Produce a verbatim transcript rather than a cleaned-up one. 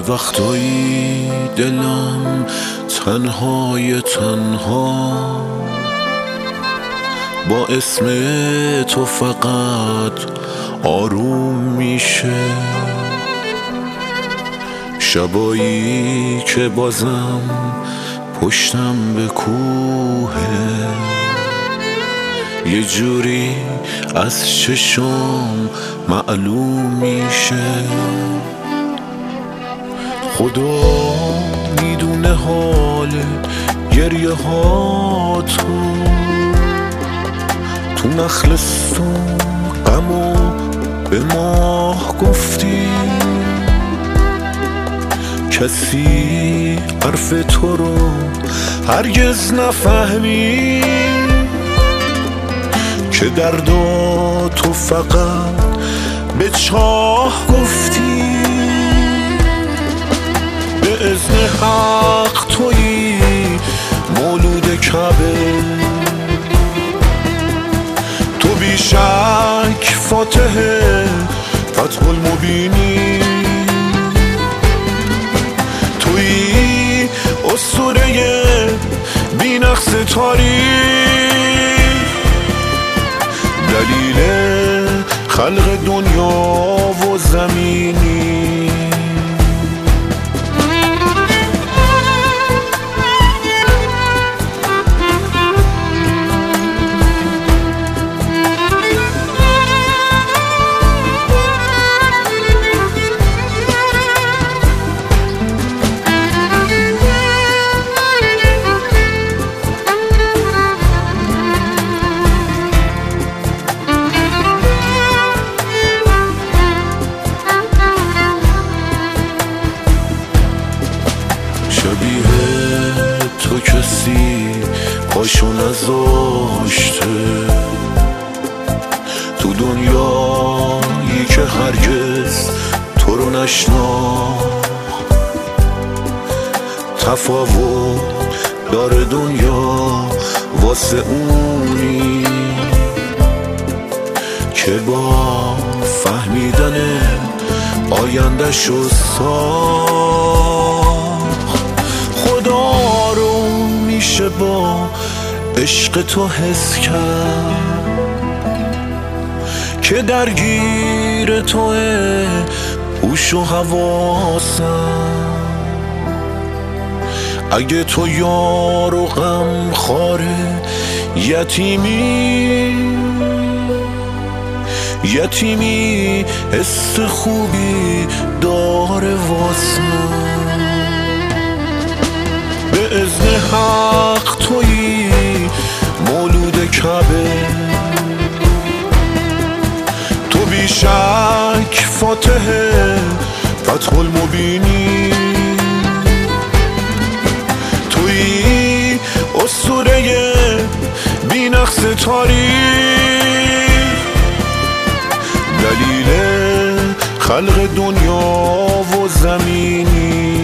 وقتایی دلم تنهای تنها با اسم تو فقط آروم میشه. شبایی که بازم پشتم به کوهه، یه جوری از چشم معلوم میشه. خدا میدونه حال گریه ها تو تو نخلستون غمو به ماه گفتی. کسی حرف تو رو هرگز نفهمی که دردا تو فقط به چاه گفتی. به اذن حق تویی مولود کعبه، تو بیشک فاتح فتح المبینی. تویی اسطوره بی نقص تاریخ، دلیل خلق دنیا و زمینی. شبیه تو کسی پاشو نذاشته تو دنیایی که هرگز تو رو نشناخت. تفاوت داره دنیا واسه اونی که با فهمیدن آینده‌شو ساخت. خدا رو میشه با عشق تو حس کرد که درگیر توه هوش و حواسم. اگه تو یار و غم خاره یتیمی یتیمی حس خوبی داره واسم. به اذن حق تویی مولود کعبه، تو بیشک فاتح فتح المبینی. تویی اسطوره بی نقص تاریخ، دلیل خلق دنیا و زمینی.